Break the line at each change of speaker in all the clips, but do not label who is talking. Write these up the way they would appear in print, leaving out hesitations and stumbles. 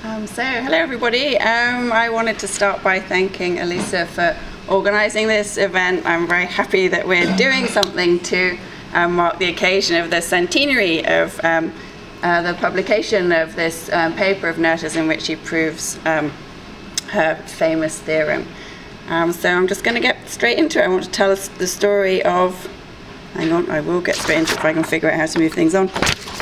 Hello everybody. I wanted to start by thanking Elisa for organising this event. I'm very happy that we're doing something to mark the occasion of the centenary of the publication of this paper of Noether's in which she proves her famous theorem. So I'm just going to get straight into it. I want to tell us the story of, hang on, I will get straight into it if I can figure out how to move things on.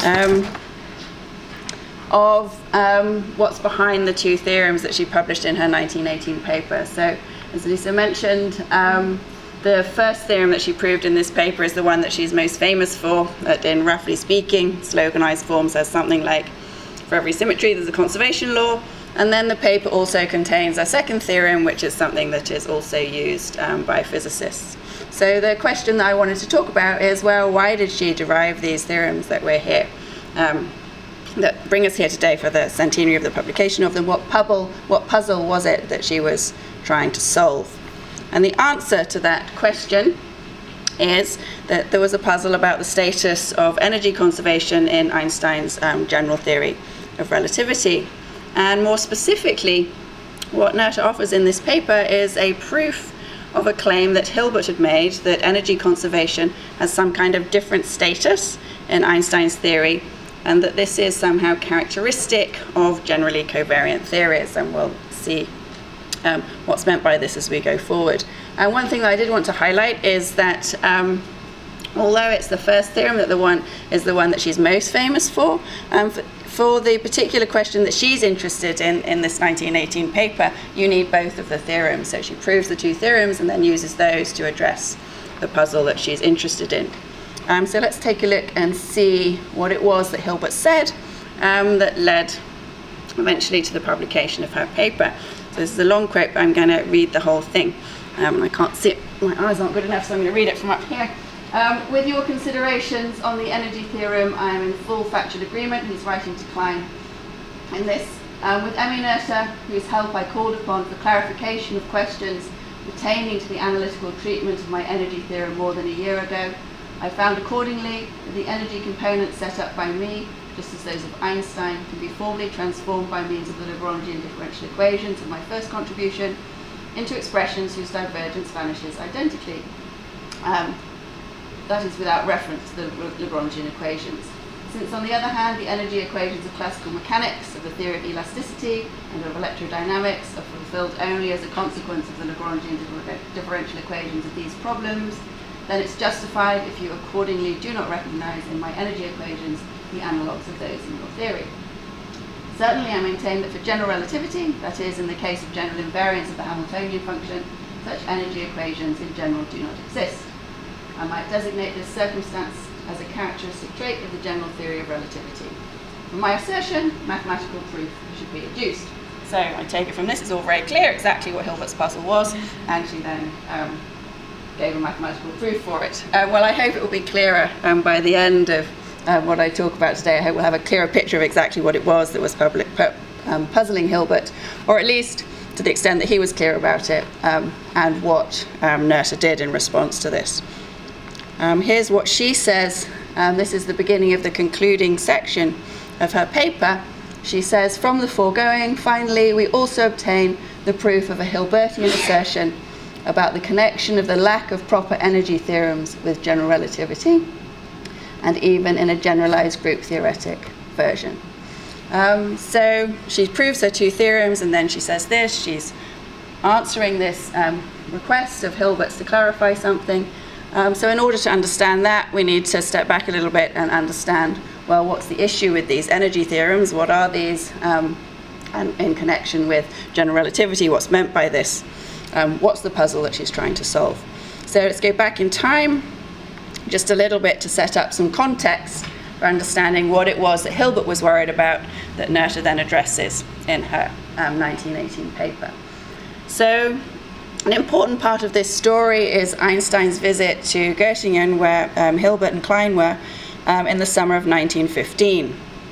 What's behind the two theorems that she published in her 1918 paper. So, as Lisa mentioned, the first theorem that she proved in this paper is the one that she's most famous for, that in roughly speaking, sloganized form says something like, for every symmetry there's a conservation law. And then the paper also contains a second theorem, which is something that is also used by physicists. So the question that I wanted to talk about is, well, why did she derive these theorems that we're here? That bring us here today for the centenary of the publication of them. What puzzle was it that she was trying to solve? And the answer to that question is that there was a puzzle about the status of energy conservation in Einstein's general theory of relativity. And more specifically, what Noether offers in this paper is a proof of a claim that Hilbert had made, that energy conservation has some kind of different status in Einstein's theory, and that this is somehow characteristic of generally covariant theories, and we'll see what's meant by this as we go forward. And one thing that I did want to highlight is that although it's the first theorem that is the one that she's most famous for the particular question that she's interested in this 1918 paper, you need both of the theorems. So she proves the two theorems and then uses those to address the puzzle that she's interested in. So let's take a look and see what it was that Hilbert said that led eventually to the publication of her paper. So this is a long quote, but I'm going to read the whole thing. I can't see it, my eyes aren't good enough, so I'm going to read it from up here. With your considerations on the energy theorem, I am in full factual agreement. He's writing to Klein in this. With Emmy Noether, whose help I called upon for clarification of questions pertaining to the analytical treatment of my energy theorem more than a year ago, I found accordingly that the energy components set up by me, just as those of Einstein, can be formally transformed by means of the Lagrangian differential equations of my first contribution into expressions whose divergence vanishes identically. That is without reference to the Lagrangian equations. Since, on the other hand, the energy equations of classical mechanics, of the theory of elasticity, and of electrodynamics are fulfilled only as a consequence of the Lagrangian differential equations of these problems, then it's justified if you accordingly do not recognize in my energy equations the analogues of those in your theory. Certainly I maintain that for general relativity, that is, in the case of general invariance of the Hamiltonian function, such energy equations in general do not exist. I might designate this circumstance as a characteristic trait of the general theory of relativity. For my assertion, mathematical proof should be adduced. So I take it from this, it's all very clear exactly what Hilbert's puzzle was, and she then gave a mathematical proof for it. Well, I hope it will be clearer by the end of what I talk about today. I hope we'll have a clearer picture of exactly what it was that was puzzling Hilbert, or at least to the extent that he was clear about it, and what Noether did in response to this. Here's what she says. This is the beginning of the concluding section of her paper. She says, from the foregoing, finally, we also obtain the proof of a Hilbertian assertion about the connection of the lack of proper energy theorems with general relativity, and even in a generalized group theoretic version. So she proves her two theorems, and then she says this. She's answering this request of Hilbert's to clarify something. So in order to understand that, we need to step back a little bit and understand, well, what's the issue with these energy theorems? What are these? And in connection with general relativity, what's meant by this? What's the puzzle that she's trying to solve? So let's go back in time just a little bit to set up some context for understanding what it was that Hilbert was worried about that Noether then addresses in her 1918 paper. So an important part of this story is Einstein's visit to Göttingen, where Hilbert and Klein were in the summer of 1915.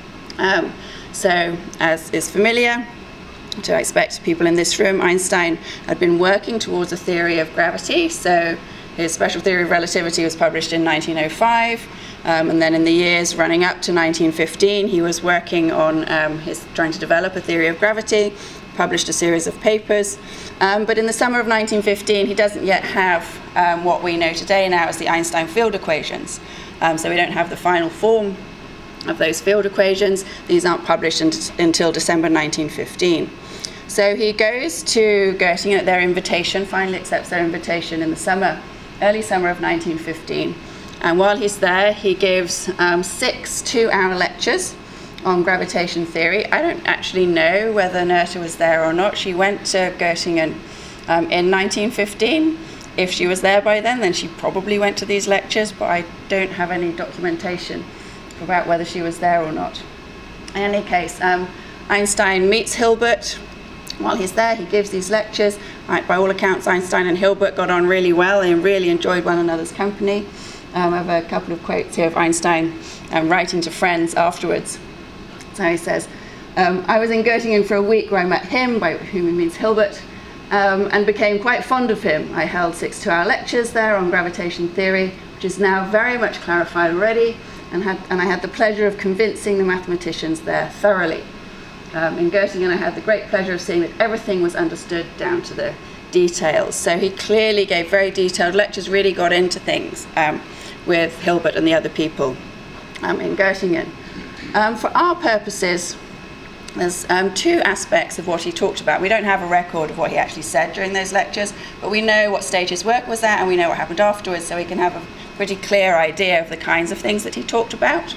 So, as is familiar, to expect people in this room, Einstein had been working towards a theory of gravity. So his special theory of relativity was published in 1905. And then in the years running up to 1915, he was working on trying to develop a theory of gravity, published a series of papers. But in the summer of 1915, he doesn't yet have what we know today now as the Einstein field equations. So we don't have the final form of those field equations. These aren't published until December 1915. So he goes to Göttingen at their invitation, finally accepts their invitation in the early summer of 1915. And while he's there, he gives 6 2-hour lectures on gravitation theory. I don't actually know whether Noether was there or not. She went to Göttingen in 1915. If she was there by then she probably went to these lectures, but I don't have any documentation about whether she was there or not. In any case, Einstein meets Hilbert. While he's there, he gives these lectures. By all accounts, Einstein and Hilbert got on really well and really enjoyed one another's company. I have a couple of quotes here of Einstein writing to friends afterwards. So he says, I was in Göttingen for a week where I met him, by whom he means Hilbert, and became quite fond of him. I held 6 2-hour lectures there on gravitation theory, which is now very much clarified already, and I had the pleasure of convincing the mathematicians there thoroughly. In Göttingen, I had the great pleasure of seeing that everything was understood down to the details. So he clearly gave very detailed lectures, really got into things with Hilbert and the other people in Göttingen. For our purposes, there's 2 aspects of what he talked about. We don't have a record of what he actually said during those lectures, but we know what stage his work was at, and we know what happened afterwards, so we can have a pretty clear idea of the kinds of things that he talked about.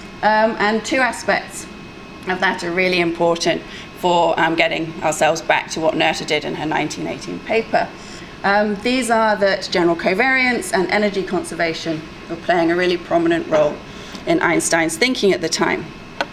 And 2 aspects of that are really important for getting ourselves back to what Noether did in her 1918 paper. These are that general covariance and energy conservation were playing a really prominent role in Einstein's thinking at the time.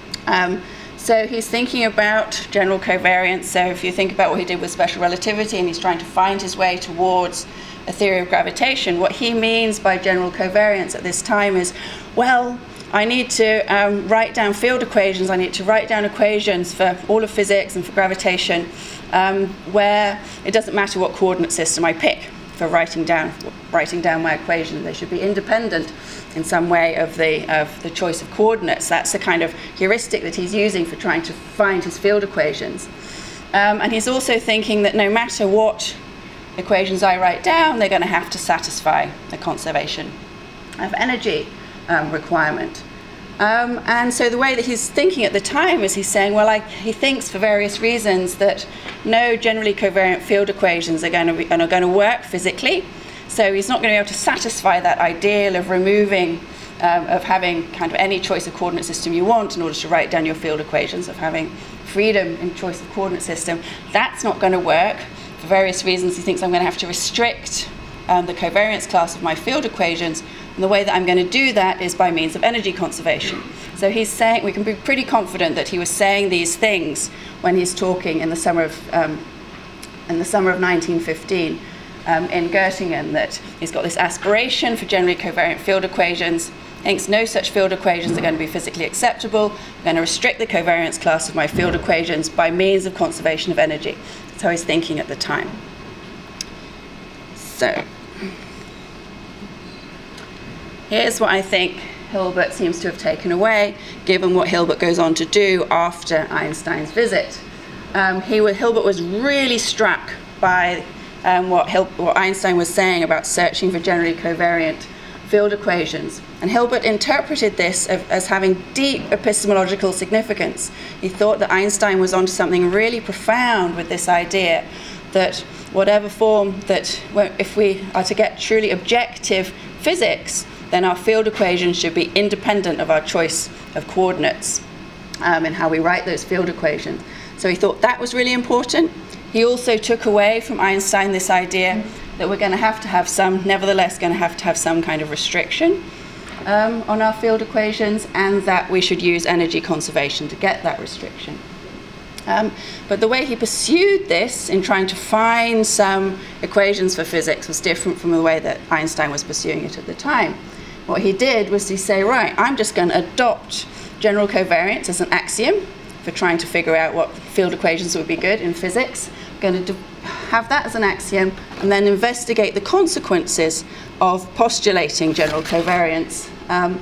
So he's thinking about general covariance. So if you think about what he did with special relativity and he's trying to find his way towards a theory of gravitation, what he means by general covariance at this time is, well, I need to write down field equations, I need to write down equations for all of physics and for gravitation where it doesn't matter what coordinate system I pick for writing down my equation. They should be independent in some way of the choice of coordinates. That's the kind of heuristic that he's using for trying to find his field equations. And he's also thinking that no matter what equations I write down, they're going to have to satisfy the conservation of energy requirement. And so the way that he's thinking at the time is he's saying, well, he thinks for various reasons that no generally covariant field equations are going to work physically. So he's not going to be able to satisfy that ideal of of having kind of any choice of coordinate system you want in order to write down your field equations, of having freedom in choice of coordinate system. That's not going to work for various reasons. He thinks I'm going to have to restrict the covariance class of my field equations. And the way that I'm going to do that is by means of energy conservation. So he's saying, we can be pretty confident that he was saying these things when he's talking in the summer of 1915 in Göttingen, that he's got this aspiration for generally covariant field equations, thinks no such field equations are going to be physically acceptable. I'm going to restrict the covariance class of my field equations by means of conservation of energy. That's how he's thinking at the time. So here's what I think Hilbert seems to have taken away, given what Hilbert goes on to do after Einstein's visit. Hilbert was really struck by what Einstein was saying about searching for generally covariant field equations. And Hilbert interpreted this as having deep epistemological significance. He thought that Einstein was onto something really profound with this idea that whatever form that, if we are to get truly objective physics, then our field equations should be independent of our choice of coordinates in how we write those field equations. So he thought that was really important. He also took away from Einstein this idea that we're going to have some, nevertheless going to have some kind of restriction on our field equations, and that we should use energy conservation to get that restriction. But the way he pursued this in trying to find some equations for physics was different from the way that Einstein was pursuing it at the time. What he did was to say, right, I'm just going to adopt general covariance as an axiom for trying to figure out what field equations would be good in physics. I'm going to have that as an axiom and then investigate the consequences of postulating general covariance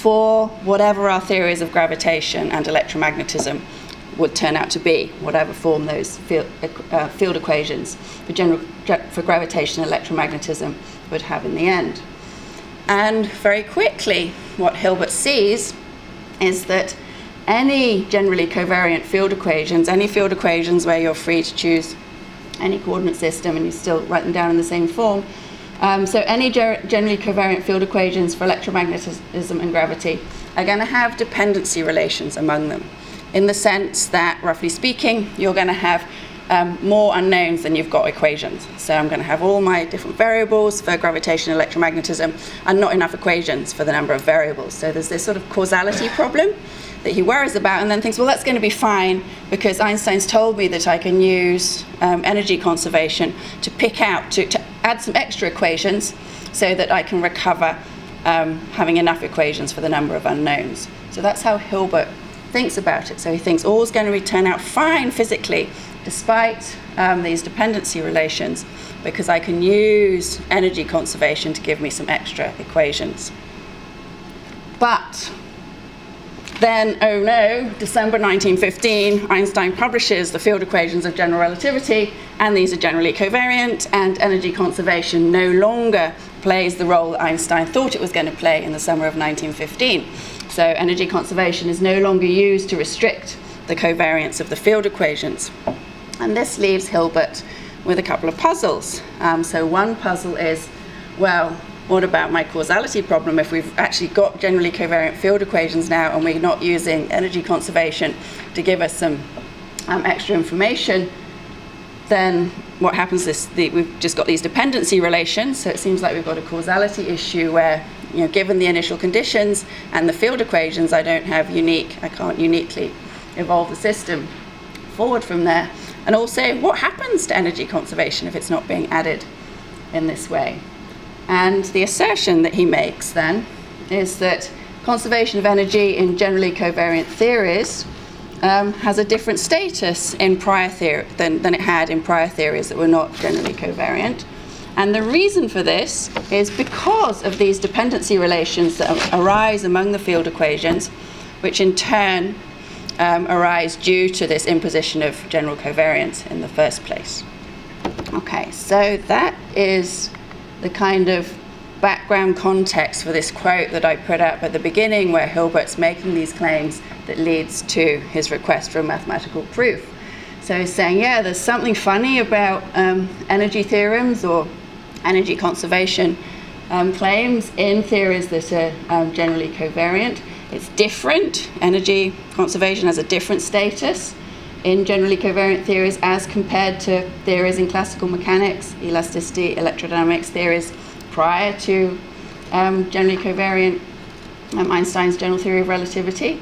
for whatever our theories of gravitation and electromagnetism would turn out to be, whatever form those field equations for gravitation and electromagnetism would have in the end. And very quickly, what Hilbert sees is that any generally covariant field equations, any field equations where you're free to choose any coordinate system and you still write them down in the same form, so any generally covariant field equations for electromagnetism and gravity are going to have dependency relations among them, in the sense that, roughly speaking, you're going to have more unknowns than you've got equations. So I'm going to have all my different variables for gravitation and electromagnetism and not enough equations for the number of variables. So there's this sort of causality problem that he worries about, and then thinks, well, that's going to be fine because Einstein's told me that I can use energy conservation to pick out, to add some extra equations so that I can recover having enough equations for the number of unknowns. So that's how Hilbert thinks about it. So he thinks all's going to turn out fine physically despite these dependency relations, because I can use energy conservation to give me some extra equations. But then, oh no, December 1915, Einstein publishes the field equations of general relativity, and these are generally covariant, and energy conservation no longer plays the role that Einstein thought it was going to play in the summer of 1915. So energy conservation is no longer used to restrict the covariance of the field equations. And this leaves Hilbert with a couple of puzzles. So one puzzle is, well, what about my causality problem? If we've actually got generally covariant field equations now and we're not using energy conservation to give us some extra information, then what happens is we've just got these dependency relations. So it seems like we've got a causality issue where, given the initial conditions and the field equations, I can't uniquely evolve the system forward from there. And also, what happens to energy conservation if it's not being added in this way? And the assertion that he makes then is that conservation of energy in generally covariant theories has a different status in prior theory than it had in prior theories that were not generally covariant. And the reason for this is because of these dependency relations that arise among the field equations, which in turn arise due to this imposition of general covariance in the first place. Okay, so that is the kind of background context for this quote that I put up at the beginning, where Hilbert's making these claims that leads to his request for a mathematical proof. So he's saying, yeah, there's something funny about energy theorems or energy conservation claims in theories that are generally covariant. It's different. Energy conservation has a different status in generally covariant theories as compared to theories in classical mechanics, elasticity, electrodynamics theories prior to generally covariant Einstein's general theory of relativity.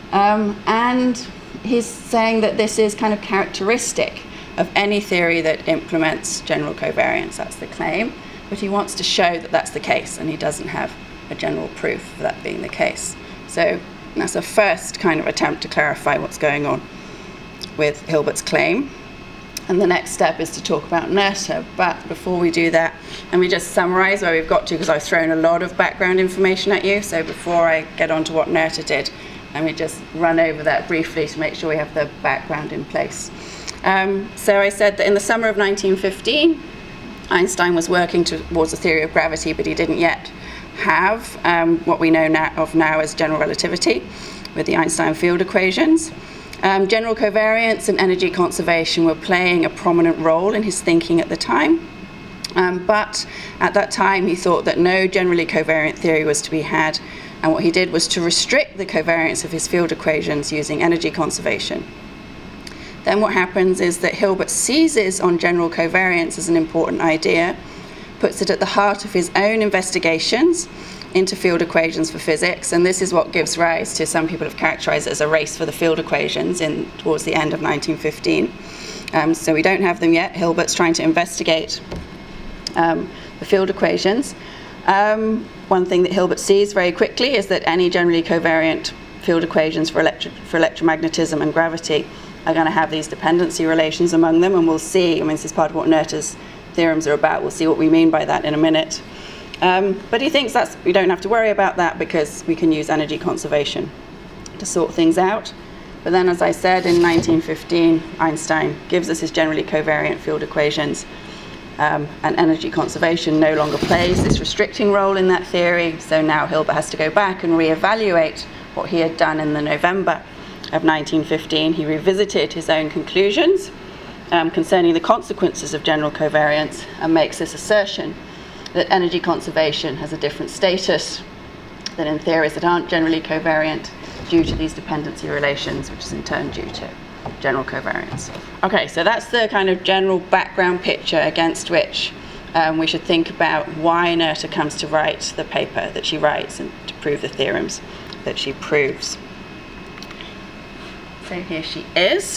And he's saying that this is kind of characteristic of any theory that implements general covariance. That's the claim. But he wants to show that that's the case, and he doesn't have a general proof for that being the case. So that's a first kind of attempt to clarify what's going on with Hilbert's claim. And the next step is to talk about Noether. But before we do that, let me just summarize where we've got to, because I've thrown a lot of background information at you. So before I get on to what Noether did, let me just run over that briefly to make sure we have the background in place. So I said that in the summer of 1915, Einstein was working towards a theory of gravity, but he didn't yet have what we know now as general relativity with the Einstein field equations. General covariance and energy conservation were playing a prominent role in his thinking at the time. But at that time, he thought that no generally covariant theory was to be had. And what he did was to restrict the covariance of his field equations using energy conservation. Then what happens is that Hilbert seizes on general covariance as an important idea, puts it at the heart of his own investigations into field equations for physics, and this is what gives rise to, some people have characterized it as a race for the field equations towards the end of 1915. So we don't have them yet. Hilbert's trying to investigate the field equations. One thing that Hilbert sees very quickly is that any generally covariant field equations for electromagnetism and gravity are going to have these dependency relations among them, and we'll see, this is part of what Noether's theorems are about, we'll see what we mean by that in a minute.
But he thinks we don't have to worry about that because we can use energy conservation to sort things out. But then, as I said, in 1915, Einstein gives us his generally covariant field equations, and energy conservation no longer plays this restricting role in that theory. So now Hilbert has to go back and reevaluate what he had done in the November of 1915. He revisited his own conclusions concerning the consequences of general covariance and makes this assertion that energy conservation has a different status than in theories that aren't generally covariant due to these dependency relations, which is in turn due to general covariance. Okay, so that's the kind of general background picture against which we should think about why Noether comes to write the paper that she writes and to prove the theorems that she proves. So here she is.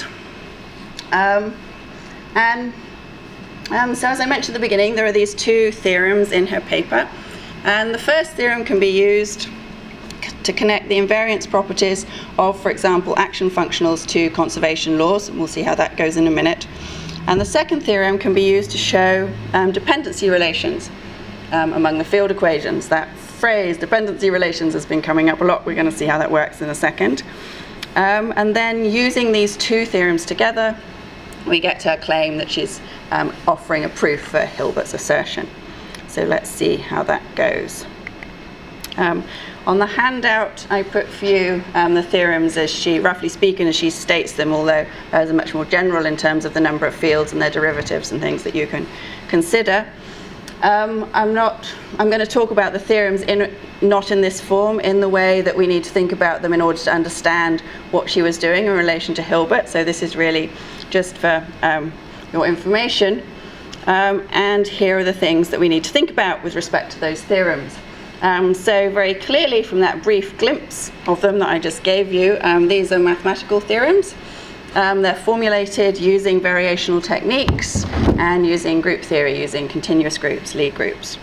So as I mentioned at the beginning, there are these two theorems in her paper. And the first theorem can be used to connect the invariance properties of, for example, action functionals to conservation laws. And we'll see how that goes in a minute. And the second theorem can be used to show dependency relations among the field equations. That phrase, dependency relations, has been coming up a lot. We're going to see how that works in a second. And then using these two theorems together, we get to her claim that she's offering a proof for Hilbert's assertion. So let's see how that goes. On the handout, I put for you the theorems as she, roughly speaking, as she states them, although those are much more general in terms of the number of fields and their derivatives and things that you can consider. I'm going to talk about the theorems not in this form, in the way that we need to think about them in order to understand what she was doing in relation to Hilbert. So this is really just for your information. And here are the things that we need to think about with respect to those theorems. So very clearly from that brief glimpse of them that I just gave you, these are mathematical theorems. They're formulated using variational techniques and using group theory, using continuous groups, Lie groups.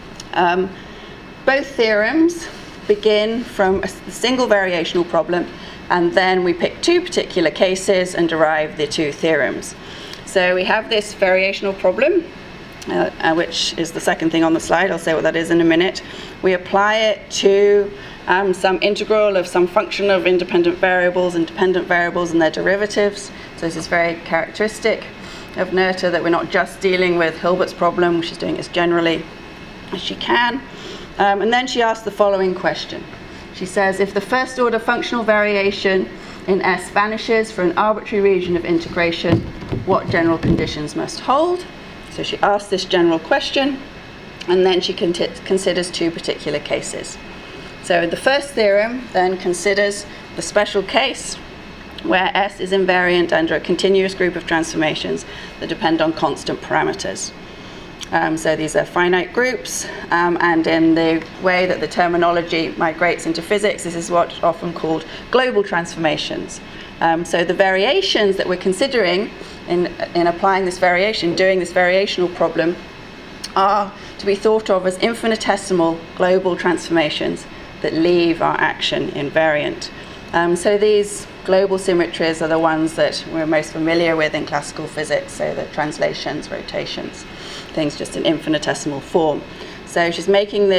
Both theorems begin from a single variational problem, and then we pick two particular cases and derive the two theorems. So we have this variational problem, which is the second thing on the slide. I'll say what that is in a minute. We apply it to some integral of some function of independent variables and dependent variables and their derivatives. So this is very characteristic of Noether, that we're not just dealing with Hilbert's problem, she's doing as generally as she can. And then she asks the following question. She says, if the first order functional variation in S vanishes for an arbitrary region of integration, what general conditions must hold? So she asks this general question, and then she considers two particular cases. So the first theorem then considers the special case where S is invariant under a continuous group of transformations that depend on constant parameters. So these are finite groups, and in the way that the terminology migrates into physics, this is what's often called global transformations. So the variations that we're considering in applying this variation, doing this variational problem, are to be thought of as infinitesimal global transformations that leave our action invariant. So these global symmetries are the ones that we're most familiar with in classical physics, so the translations, rotations, things just in infinitesimal form. So she's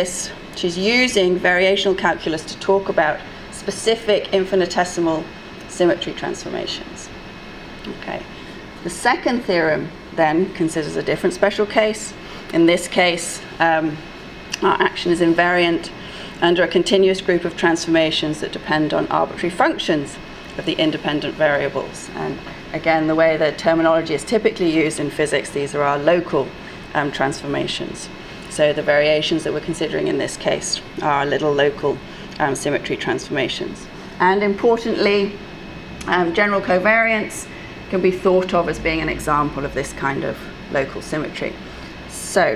using variational calculus to talk about specific infinitesimal symmetry transformations. Okay. The second theorem then considers a different special case. In this case, our action is invariant under a continuous group of transformations that depend on arbitrary functions of the independent variables. And again, the way the terminology is typically used in physics, these are our local transformations. So the variations that we're considering in this case are little local symmetry transformations. And importantly, general covariance can be thought of as being an example of this kind of local symmetry. So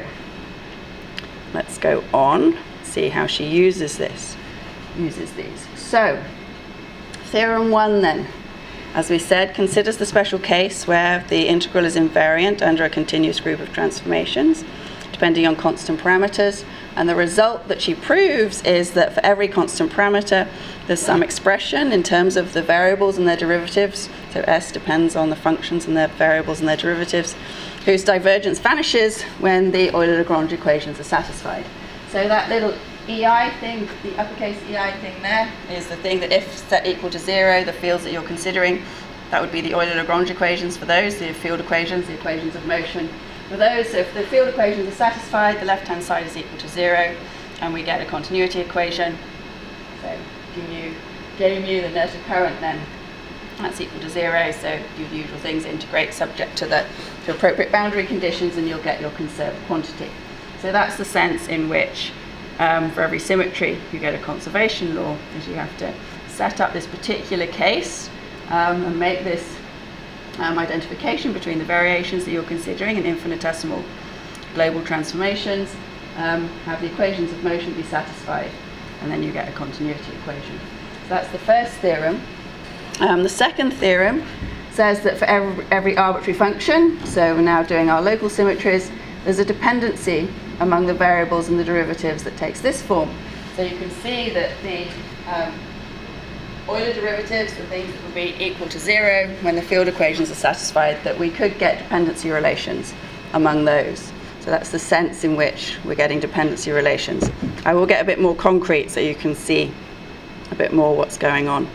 let's go on, see how she uses these. So theorem 1 then, as we said, considers the special case where the integral is invariant under a continuous group of transformations depending on constant parameters, and the result that she proves is that for every constant parameter there's some expression in terms of the variables and their derivatives, so S depends on the functions and their variables and their derivatives, whose divergence vanishes when the Euler-Lagrange equations are satisfied.
So that little EI thing, the uppercase EI thing there,
is the thing that if set equal to 0, the fields that you're considering, that would be the Euler-Lagrange equations for those, the field equations, the equations of motion for those. So if the field equations are satisfied, the left-hand side is equal to 0, and we get a continuity equation. So giving you the Noether current then, that's equal to 0, so do the usual things, integrate subject to appropriate boundary conditions, and you'll get your conserved quantity. So that's the sense in which for every symmetry you get a conservation law, is you have to set up this particular case and make this identification between the variations that you're considering in infinitesimal global transformations, have the equations of motion be satisfied, and then you get a continuity equation. So that's the first theorem. The second theorem says that for every arbitrary function, so we're now doing our local symmetries, there's a dependency among the variables and the derivatives that takes this form. So you can see that the Euler derivatives, the things that would be equal to 0 when the field equations are satisfied, that we could get dependency relations among those. So that's the sense in which we're getting dependency relations. I will get a bit more concrete so you can see a bit more what's going on.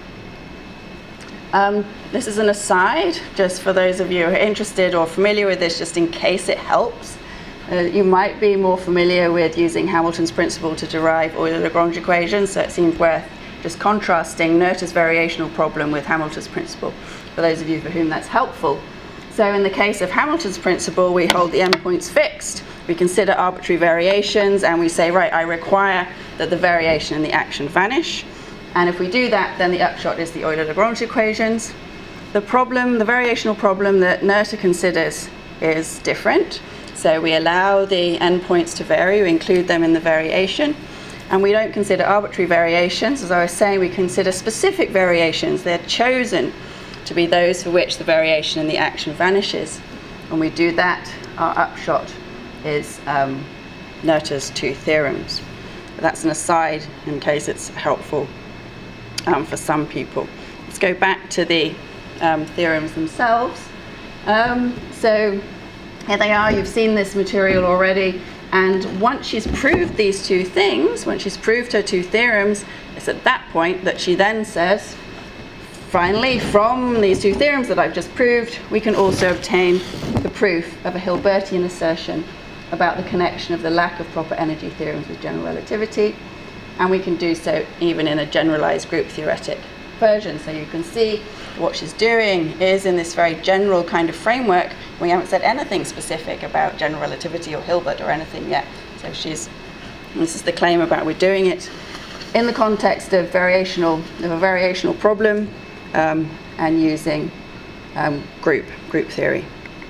This is an aside, just for those of you who are interested or familiar with this, just in case it helps. You might be more familiar with using Hamilton's principle to derive Euler-Lagrange equations, so it seems worth just contrasting Noether's variational problem with Hamilton's principle, for those of you for whom that's helpful. So in the case of Hamilton's principle, we hold the endpoints fixed, we consider arbitrary variations, and we say, right, I require that the variation and the action vanish. And if we do that, then the upshot is the Euler-Lagrange equations. The variational problem that Noether considers is different. So we allow the endpoints to vary, we include them in the variation. And we don't consider arbitrary variations. As I was saying, we consider specific variations. They're chosen to be those for which the variation and the action vanishes. When we do that, our upshot is Noether's two theorems. But that's an aside in case it's helpful for some people. Let's go back to the theorems themselves. So here they are. You've seen this material already. And once she's proved these two things, once she's proved her two theorems, it's at that point that she then says, finally, from these two theorems that I've just proved, we can also obtain the proof of a Hilbertian assertion about the connection of the lack of proper energy theorems with general relativity. And we can do so even in a generalized group theoretic version. So you can see what she's doing is in this very general kind of framework. We haven't said anything specific about general relativity or Hilbert or anything yet. So this is the claim about we're doing it in the context of a variational problem and using group theory.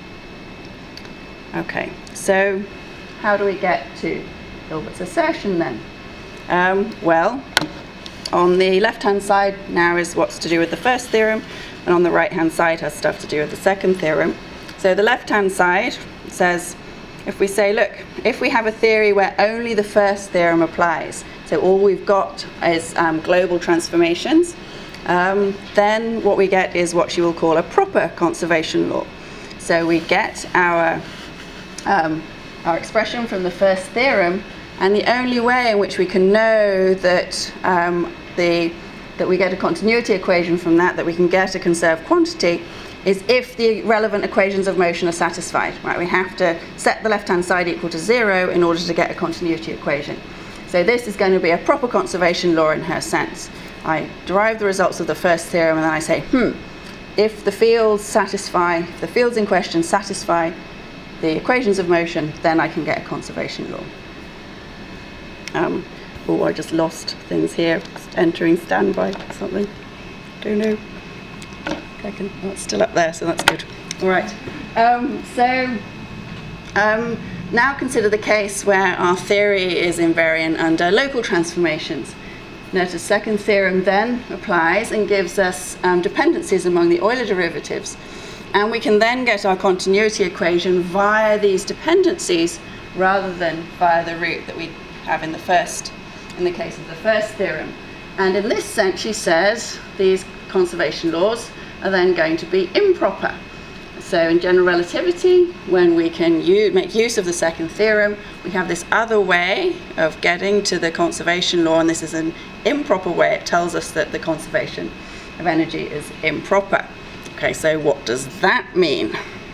Okay, so how do we get to Hilbert's assertion then? Well, on the left-hand side now is what's to do with the first theorem, and on the right-hand side has stuff to do with the second theorem. So the left-hand side says, if we say, look, if we have a theory where only the first theorem applies, so all we've got is global transformations, then what we get is what she will call a proper conservation law. So we get our expression from the first theorem, and the only way in which we can know that that we get a continuity equation from that we can get a conserved quantity, is if the relevant equations of motion are satisfied. Right? We have to set the left-hand side equal to 0 in order to get a continuity equation. So this is going to be a proper conservation law in her sense. I derive the results of the first theorem, and then I say, if the fields in question satisfy the equations of motion, then I can get a conservation law. Oh, I just lost things here. Just entering standby or something. Don't know. Oh, it's still up there, so that's good. All right. Now consider the case where our theory is invariant under local transformations. Noether's second theorem then applies and gives us dependencies among the Euler derivatives. And we can then get our continuity equation via these dependencies rather than via the route that we have in the case of the first theorem. And in this sense, she says these conservation laws are then going to be improper. So in general relativity, when we can make use of the second theorem, we have this other way of getting to the conservation law, and this is an improper way. It tells us that the conservation of energy is improper. Okay, so what does that mean?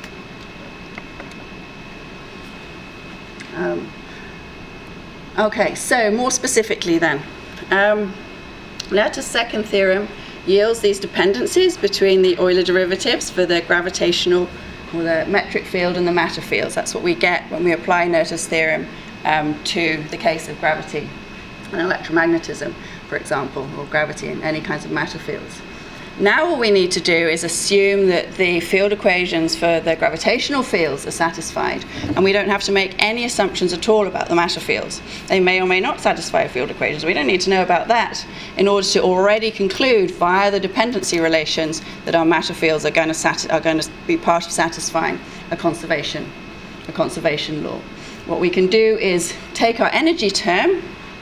Okay, so more specifically then, Noether's second theorem yields these dependencies between the Euler derivatives for the gravitational or the metric field and the matter fields. That's what we get when we apply Noether's theorem to the case of gravity and electromagnetism, for example, or gravity in any kinds of matter fields. Now all we need to do is assume that the field equations for the gravitational fields are satisfied, and we don't have to make any assumptions at all about the matter fields. They may or may not satisfy field equations. We don't need to know about that in order to already conclude via the dependency relations that our matter fields are going to be part of satisfying a conservation law. What we can do is take our energy term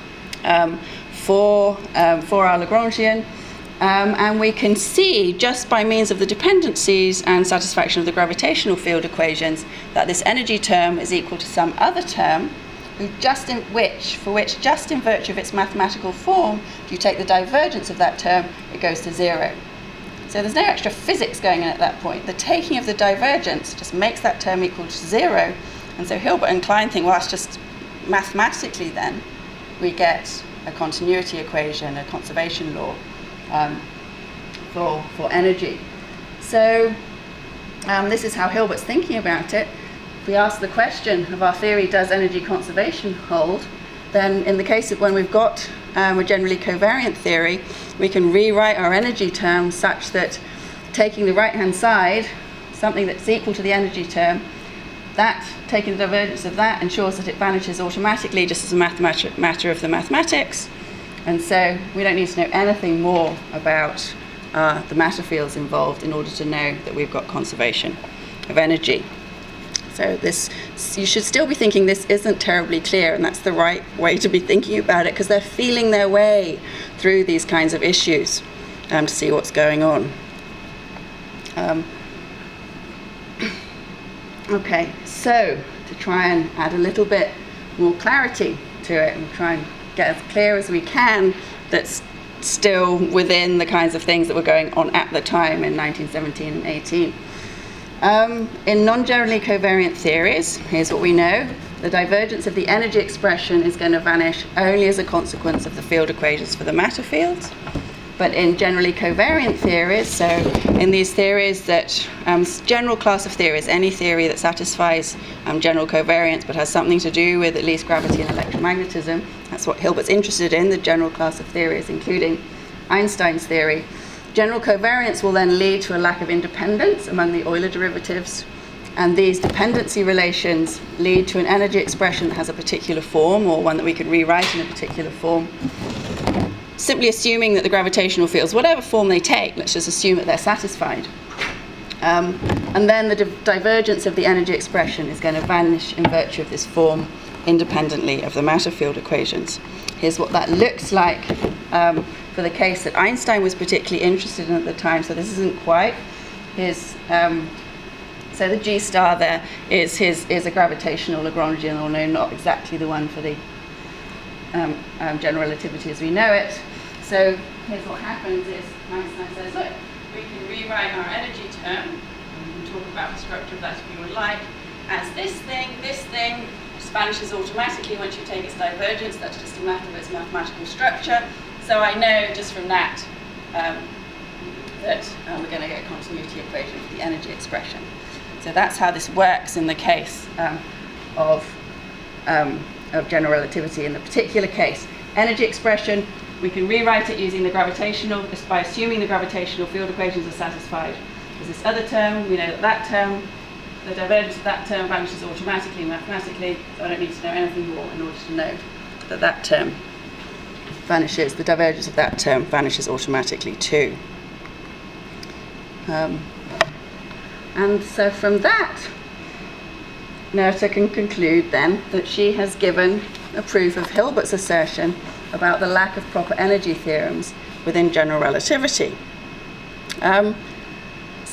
for our Lagrangian, and we can see, just by means of the dependencies and satisfaction of the gravitational field equations, that this energy term is equal to some other term, for which, just in virtue of its mathematical form, if you take the divergence of that term, it goes to 0. So there's no extra physics going on at that point. The taking of the divergence just makes that term equal to 0. And so Hilbert and Klein think, well, that's just mathematically then, we get a continuity equation, a conservation law for energy. So this is how Hilbert's thinking about it. If we ask the question of our theory, does energy conservation hold, then in the case of when we've got a generally covariant theory, we can rewrite our energy term such that taking the right-hand side, something that's equal to the energy term, that, taking the divergence of that, ensures that it vanishes automatically just as a matter of the mathematics. And so we don't need to know anything more about the matter fields involved in order to know that we've got conservation of energy. So you should still be thinking this isn't terribly clear, and that's the right way to be thinking about it, because they're feeling their way through these kinds of issues to see what's going on. Okay, so to try and add a little bit more clarity to it and try and get as clear as we can that's still within the kinds of things that were going on at the time in 1917 and 18. In non-generally covariant theories, here's what we know. The divergence of the energy expression is going to vanish only as a consequence of the field equations for the matter fields. But in generally covariant theories, so in these theories that, general class of theories, any theory that satisfies general covariance but has something to do with at least gravity and electromagnetism, that's what Hilbert's interested in, the general class of theories, including Einstein's theory. General covariance will then lead to a lack of independence among the Euler derivatives, and these dependency relations lead to an energy expression that has a particular form, or one that we could rewrite in a particular form. Simply assuming that the gravitational fields, whatever form they take, let's just assume that they're satisfied. And then the divergence of the energy expression is going to vanish in virtue of this form independently of the matter field equations. Here's what that looks like for the case that Einstein was particularly interested in at the time. So this isn't quite his. So the G star there is a gravitational Lagrangian, although not exactly the one for the general relativity as we know it. So here's what happens is Einstein says, look, we can rewrite our energy term, and we can talk about the structure of that if you would like, as this thing just vanishes automatically once you take its divergence. That's just a matter of its mathematical structure. So I know just from that that we're going to get a continuity equation for the energy expression. So that's how this works in the case of general relativity. In the particular case, energy expression, we can rewrite it using the gravitational, just by assuming the gravitational field equations are satisfied. There's this other term, we know that term, the divergence of that term vanishes automatically mathematically, so I don't need to know anything more in order to know that that term vanishes, the divergence of that term vanishes automatically too. And so from that, Noether can conclude then that she has given a proof of Hilbert's assertion about the lack of proper energy theorems within general relativity.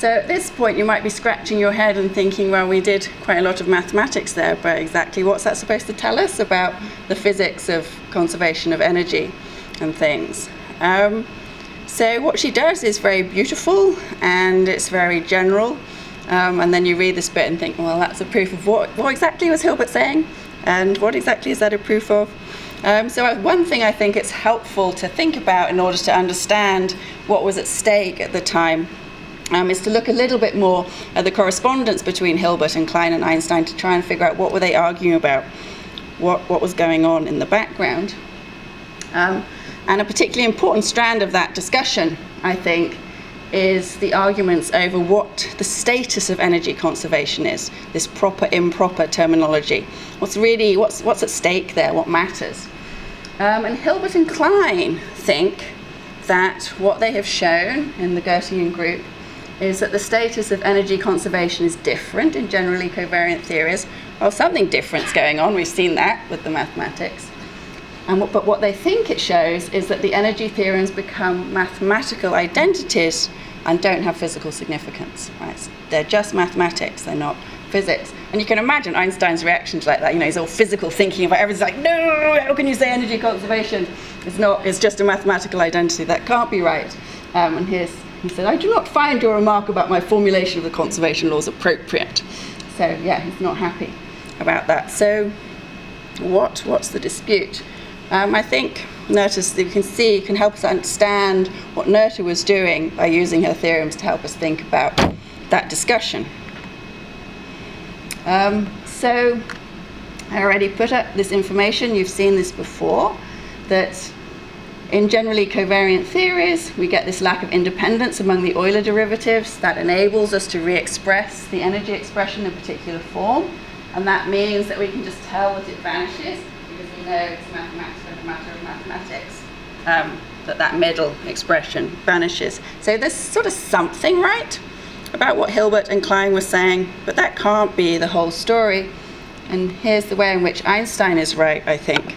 So at this point you might be scratching your head and thinking, well, we did quite a lot of mathematics there, but exactly what's that supposed to tell us about the physics of conservation of energy and things? So what she does is very beautiful and it's very general, and then you read this bit and think, well, that's a proof of what exactly was Hilbert saying, and what exactly is that a proof of? So one thing I think it's helpful to think about in order to understand what was at stake at the time is to look a little bit more at the correspondence between Hilbert and Klein and Einstein to try and figure out what were they arguing about, what was going on in the background. And a particularly important strand of that discussion, I think, is the arguments over what the status of energy conservation is, this proper, improper terminology. What's at stake there, what matters? And Hilbert and Klein think that what they have shown in the Göttingen group is that the status of energy conservation is different in generally covariant theories. Well, something different's going on, we've seen that with the mathematics. But what they think it shows is that the energy theorems become mathematical identities and don't have physical significance. Right? They're just mathematics, they're not physics. And you can imagine Einstein's reactions like that. You know, he's all physical thinking about everything, like, no, how can you say energy conservation? It's just a mathematical identity. That can't be right. And he said, I do not find your remark about my formulation of the conservation laws appropriate. So, yeah, he's not happy about that. So, what's the dispute? I think Noether, can help us understand what Noether was doing by using her theorems to help us think about that discussion. So I already put up this information, you've seen this before, that in generally covariant theories we get this lack of independence among the Euler derivatives that enables us to re-express the energy expression in a particular form, and that means that we can just tell that it vanishes because we know it's a matter of mathematics, that middle expression vanishes. So there's sort of something right about what Hilbert and Klein were saying, but that can't be the whole story. And here's the way in which Einstein is right, I think.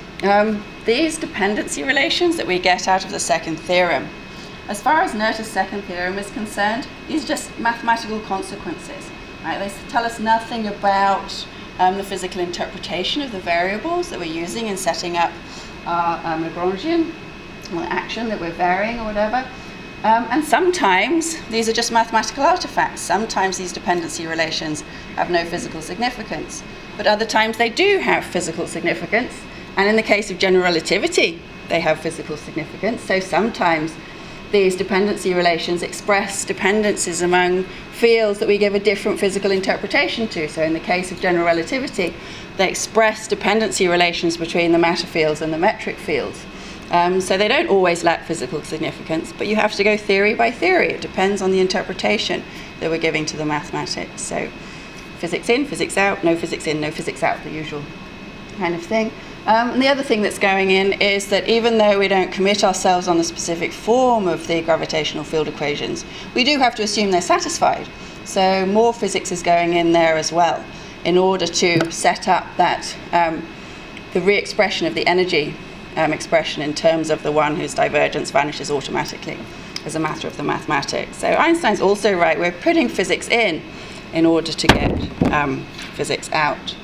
These dependency relations that we get out of the second theorem, as far as Noether's second theorem is concerned, these are just mathematical consequences. Right? They tell us nothing about the physical interpretation of the variables that we're using in setting up our Lagrangian, or action that we're varying or whatever. And sometimes these are just mathematical artifacts. Sometimes these dependency relations have no physical significance. But other times they do have physical significance. And in the case of general relativity, they have physical significance. So sometimes these dependency relations express dependencies among fields that we give a different physical interpretation to. So in the case of general relativity, they express dependency relations between the matter fields and the metric fields. So they don't always lack physical significance, but you have to go theory by theory. It depends on the interpretation that we're giving to the mathematics. So physics in, physics out, no physics in, no physics out, the usual kind of thing. And the other thing that's going in is that even though we don't commit ourselves on the specific form of the gravitational field equations, we do have to assume they're satisfied. So more physics is going in there as well in order to set up that the re-expression of the energy expression in terms of the one whose divergence vanishes automatically as a matter of the mathematics. So Einstein's also right. We're putting physics in order to get physics out.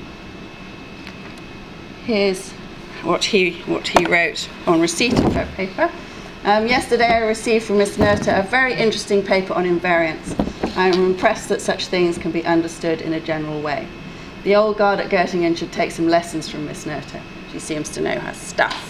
Here's what he wrote on receipt of her paper. Yesterday I received from Miss Noether a very interesting paper on invariance. I'm impressed that such things can be understood in a general way. The old guard at Göttingen should take some lessons from Miss Noether. She seems to know her stuff.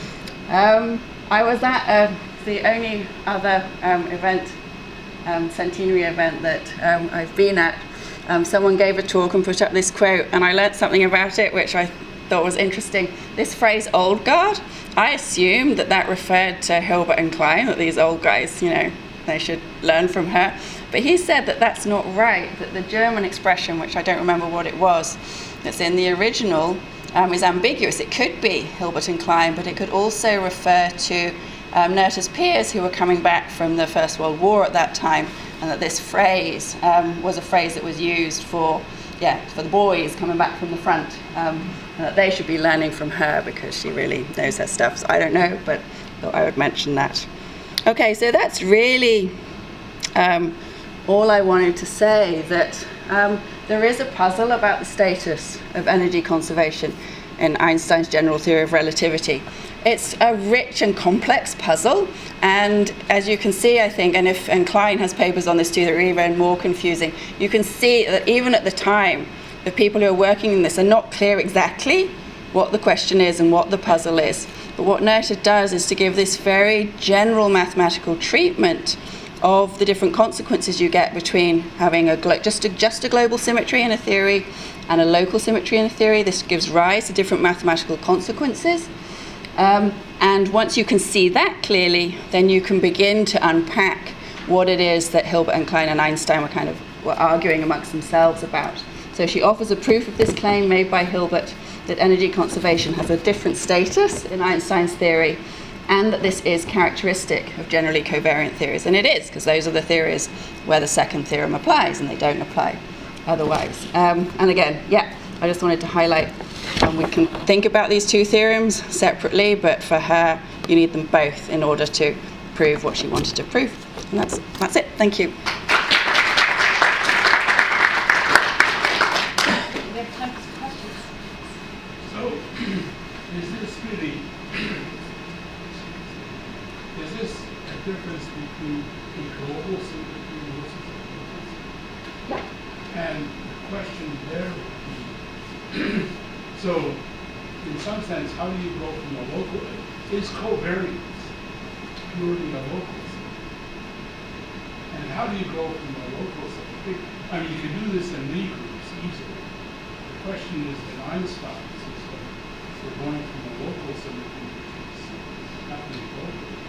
I was at the only other centenary event that I've been at. Someone gave a talk and put up this quote, and I learnt something about it which I thought was interesting. This phrase, old guard, I assumed that referred to Hilbert and Klein, that these old guys, they should learn from her. But he said that that's not right, that the German expression, which I don't remember what it was, that's in the original, is ambiguous. It could be Hilbert and Klein, but it could also refer to Noether's peers who were coming back from the First World War at that time, and that this phrase was a phrase that was used for the boys coming back from the front, and that they should be learning from her because she really knows her stuff. So I don't know, but thought I would mention that. Okay, so that's really all I wanted to say that there is a puzzle about the status of energy conservation in Einstein's general theory of relativity. It's a rich and complex puzzle, and as you can see, I think, and Klein has papers on this too that are even more confusing, you can see that even at the time, the people who are working in this are not clear exactly what the question is and what the puzzle is. But what Noether does is to give this very general mathematical treatment of the different consequences you get between having just a global symmetry in a theory and a local symmetry in a theory. This gives rise to different mathematical consequences. And once you can see that clearly, then you can begin to unpack what it is that Hilbert and Klein and Einstein were arguing amongst themselves about. So she offers a proof of this claim made by Hilbert that energy conservation has a different status in Einstein's theory, and that this is characteristic of generally covariant theories. And it is, because those are the theories where the second theorem applies, and they don't apply otherwise. And again, I just wanted to highlight, we can think about these two theorems separately, but for her, you need them both in order to prove what she wanted to prove. And that's it. Thank you.
Difference between a global symmetry and local symmetry? Yeah. And the question there would be, so in some sense, how do you go from a local, is covariance purely a local symmetry? And how do you go from a local symmetry? I mean, you can do this in Lie groups easily. The question is in Einstein's system, we're going from a local symmetry, which is happening globally.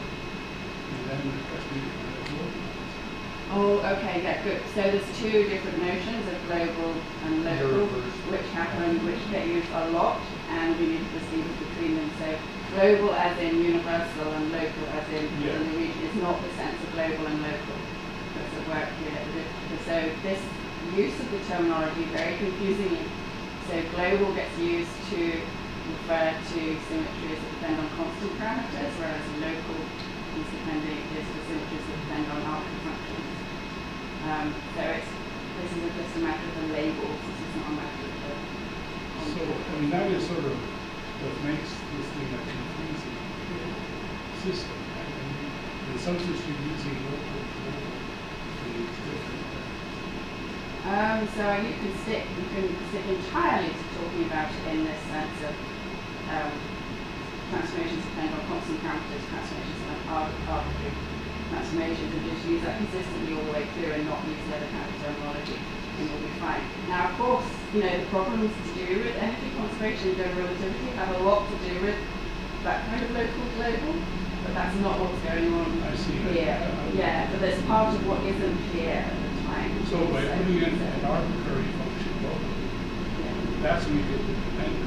Oh, okay, yeah, good. So there's two different notions of global and local, which get used a lot, and we need to distinguish between them. So global as in universal and local as in the region is not the sense of global and local. That's a word here. So this use of the terminology very confusingly. So global gets used to refer to symmetries that depend on constant parameters, whereas local is the symmetries that depend on arbitrary functions. So this isn't just a matter of the labels, this is not a matter of the...
So, I mean, that is sort of what makes this thing a confusing system. I mean, in some sense you're using local and global for these different things.
So you can stick entirely to talking about it in this sense of transformations depend on constant parameters, transformations and arbitrary transformations, and just use that consistently all the way through and not use the other kind of terminology, and you'll be fine. Now, of course, the problems to do with energy conservation and general relativity have a lot to do with that kind of local global, but that's not what's going on here. Yeah, but there's part of what isn't clear at the time.
So by putting in an arbitrary function locally, that's when you get the dependence.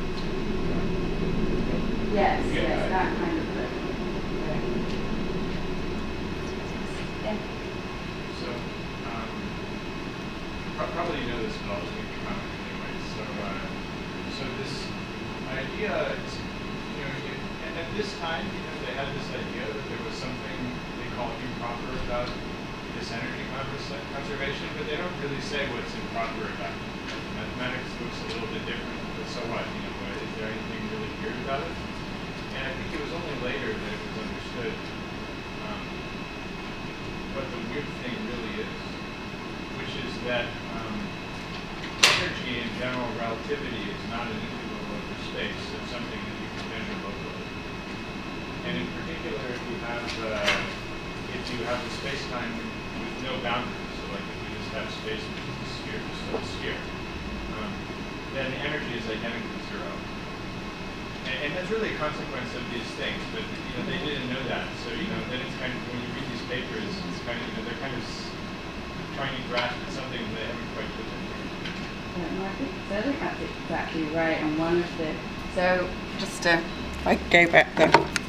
Yes, that kind of thing. Yeah.
So, probably you know this, but I'll just make a comment anyway. So this idea is, and at this time, they had this idea that there was something they call improper about this energy conservation, but they don't really say what's improper about it. Mathematics looks a little bit different, but so what? Is there anything really weird about it? And I think it was only later that it was understood what the weird thing really is, which is that energy in general relativity is not an integral over space. It's something that you can measure locally. And in particular, if you have a space-time with no boundaries, so like if you just have space which is a sphere, just a sphere, then the energy is identical to zero. And that's really a consequence of these things, but they didn't know that. So then it's kind of, when you read these papers, it's kind of they're kind of trying to grasp at something that they haven't quite put into.
Yeah, I think that's exactly right. And one of the
if I go back there.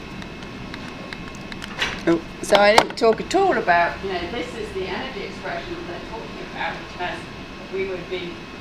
Oh,
so I didn't talk at all about this is the energy expression that they're talking about as we would be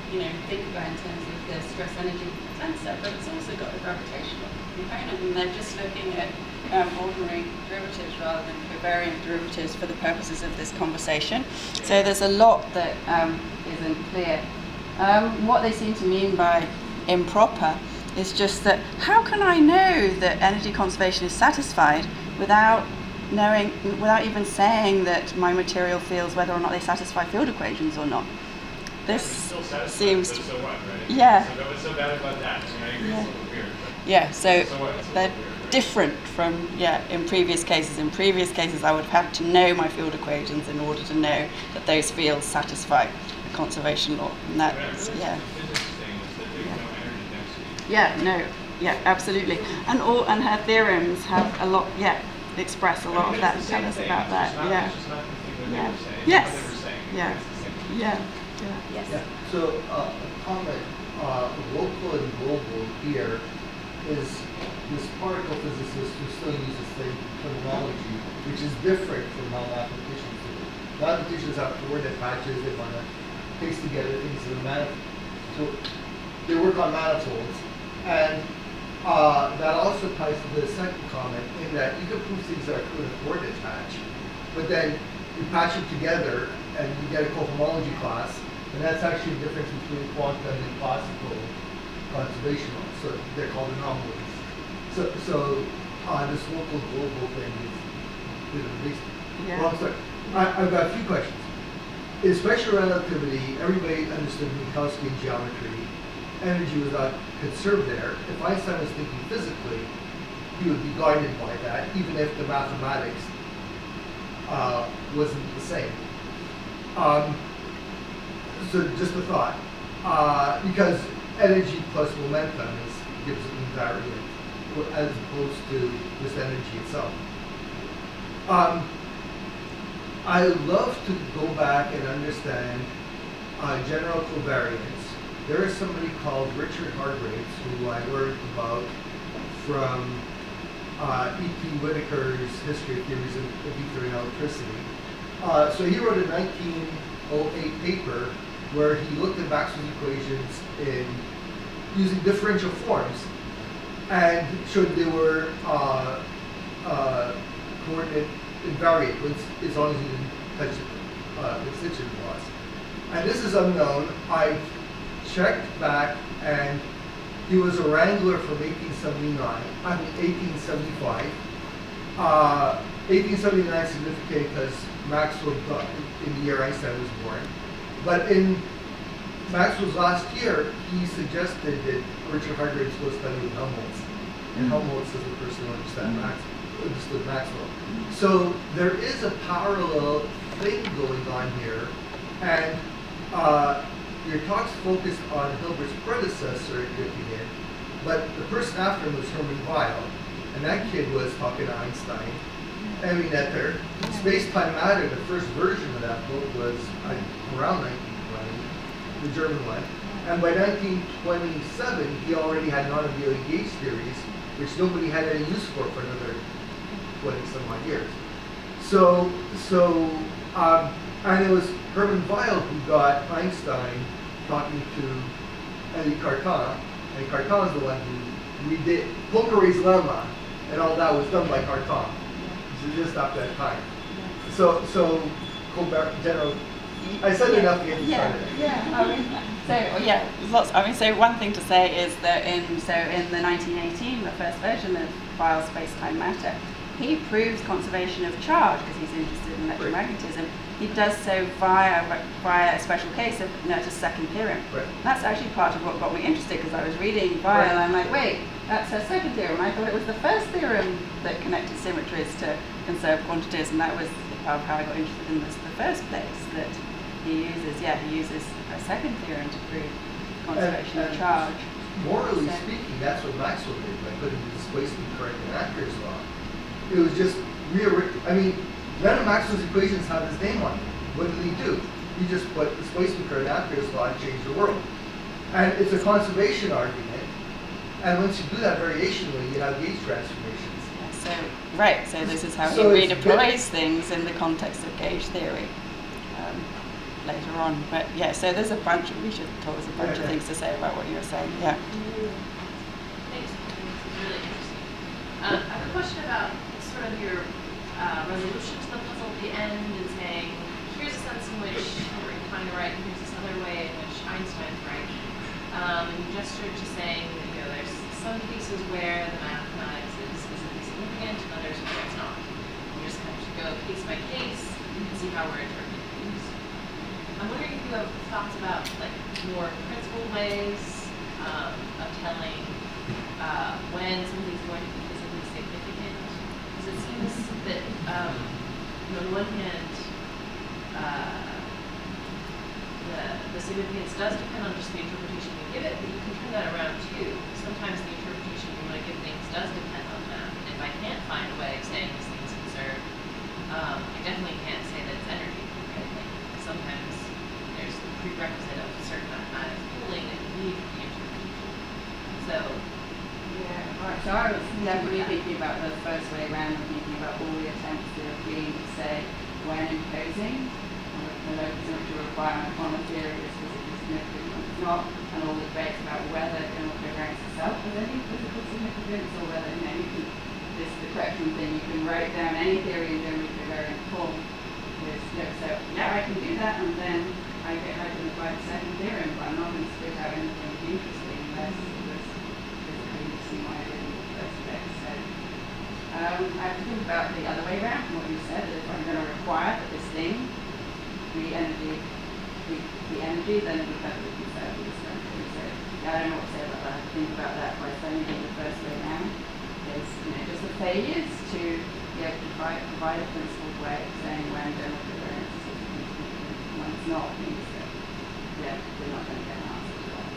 think about in terms of the stress energy tensor, but it's also got a gravitational component, and they're just looking at ordinary derivatives rather than covariant derivatives for the purposes of this conversation. So there's a lot that isn't clear. What they seem to mean by improper is just that how can I know that energy conservation is satisfied without even saying that my material fields, whether or not they satisfy field equations or not. This seems
so what, right?
Yeah.
So what's so bad about that? I agree, it's a little weird.
Yeah, so
what?
they're different from, in previous cases. In previous cases, I would have had to know my field equations in order to know that those fields satisfy the conservation law. And that's,
yeah. The physics thing is that there's no energy density.
Yeah, absolutely. And her theorems have a lot, express a lot of that, tell us about that.
It's just not the thing that they were saying.
Yes.
What they were saying.
Yeah.
It's the same.
Yeah.
Yes.
Yeah. So a comment, local and global here is this particle physicist who still uses the same terminology, which is different from how mathematicians do it. Mathematicians have coordinate patches, they want to piece together things in a manifold. So they work on manifolds, and that also ties to the second comment in that you can prove things that are in a coordinate patch, but then you patch them together and you get a cohomology class, and that's actually the difference between quantum and classical conservation laws. So they're called anomalies. So this local global thing is at least.
Yeah.
Well, sorry. I've got a few questions. In special relativity, everybody understood Minkowskian geometry. Energy was not conserved there. If Einstein was thinking physically, he would be guided by that, even if the mathematics wasn't the same. So just a thought, because energy plus momentum gives it invariant, as opposed to just energy itself. I love to go back and understand general covariance. There is somebody called Richard Hargraves, who I learned about from E.P. Whittaker's History of Theories of Ether and Electricity. So he wrote a 1908 paper where he looked at Maxwell's equations in using differential forms and showed they were coordinate invariant as long as you didn't touch the constituent laws. And this is unknown. I checked back, and he was a wrangler from 1875. 1879 is significant because Maxwell died in the year Einstein was born. But in Maxwell's last year, he suggested that Richard Hargraves go study with Helmholtz. And Helmholtz is the person who understood Maxwell. So there is a parallel thing going on here. And your talk's focused on Hilbert's predecessor at Göttingen, but the person after him was Hermann Weyl, and that kid was talking to Einstein. I mean, that their Space-Time Matter, the first version of that book was around 1920, the German one. And by 1927, he already had non-abelian gauge theories, which nobody had any use for another 20-some odd years. And it was Hermann Weyl who got Einstein talking to Elie Cartan, and Cartan's the one who redid Poincaré's lemma, and all that was done by Cartan. So just after that time. So Colbert, general. I said enough to get started.
So one thing to say is that in the 1918, the first version of Weyl's Space-Time Matter, he proves conservation of charge because he's interested in electromagnetism. He does so via a special case of Noether's second theorem.
Right.
That's actually part of what got me interested, because I was reading Weyl and I'm like, wait, that's her second theorem. I thought it was the first theorem that connected symmetries to conserved quantities, and that was part of how I got interested in this in the first place, that he uses a second theorem to prove conservation of charge.
Morally speaking, that's what Maxwell did by putting the displacement current in Acker's law. It was just none of Maxwell's equations have his name on them. What did he do? He just put displacement current in Acker's law and changed the world. And it's a conservation argument. And once you do that variationally, you have gauge transformations.
So this is how he redeploys things in the context of gauge theory. later on. But yeah, so there's a bunch, we should talk, there's a bunch of things to say about what you were saying, yeah.
Thanks. This is really interesting. I have a question about sort of your resolution to the puzzle at the end and saying, here's a sense in which you're kind of right, and here's this other way in which Einstein's right. And you gestured to saying that, you know, there's some cases where the mathematics is physically significant and others where it's not. You just kind of go case by case and see how we're interpreting things. I'm wondering if you have thoughts about like more principled ways of telling when something's going to be physically significant. Because it seems that, you know, on the one hand, the significance does depend on just the interpretation you give it, but you can turn that around too. Sometimes the interpretation you want to give things does depend on that. If I can't find a way of saying this thing is conserved, I definitely can't say that it's energy. Right? Like sometimes there's the prerequisite of certain mathematics pooling that you need for the interpretation. So,
yeah, right. So I was definitely thinking about the first way around and thinking about all the attempts that have been to say when imposing the locus integral requirement on a theory is physically significant when it's not, and all the debates about whether general covariance itself has any physical significance, or whether, you know, you can, this is the correction thing, you can write down any theory in generally covariant form. With, you know, so yeah, I can do that, and then I can apply the second theorem, but I'm not going to spit out anything interesting unless it was physically using what I did in the first place. So I have to think about the other way around from what you said, that if I'm going to require that this thing, the energy, then it would have to be conservative. So yeah, I don't know what to say about that. I have to think about that by saying it the first way around. Is, you know, just the failures to be able to provide a principled way of saying when general covariance is significant, when it's not, means that yeah, we're not going to get an answer to that.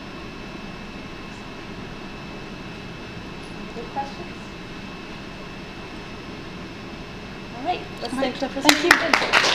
good questions? All right, let's
Right.
thank the
Thank you.
presenters.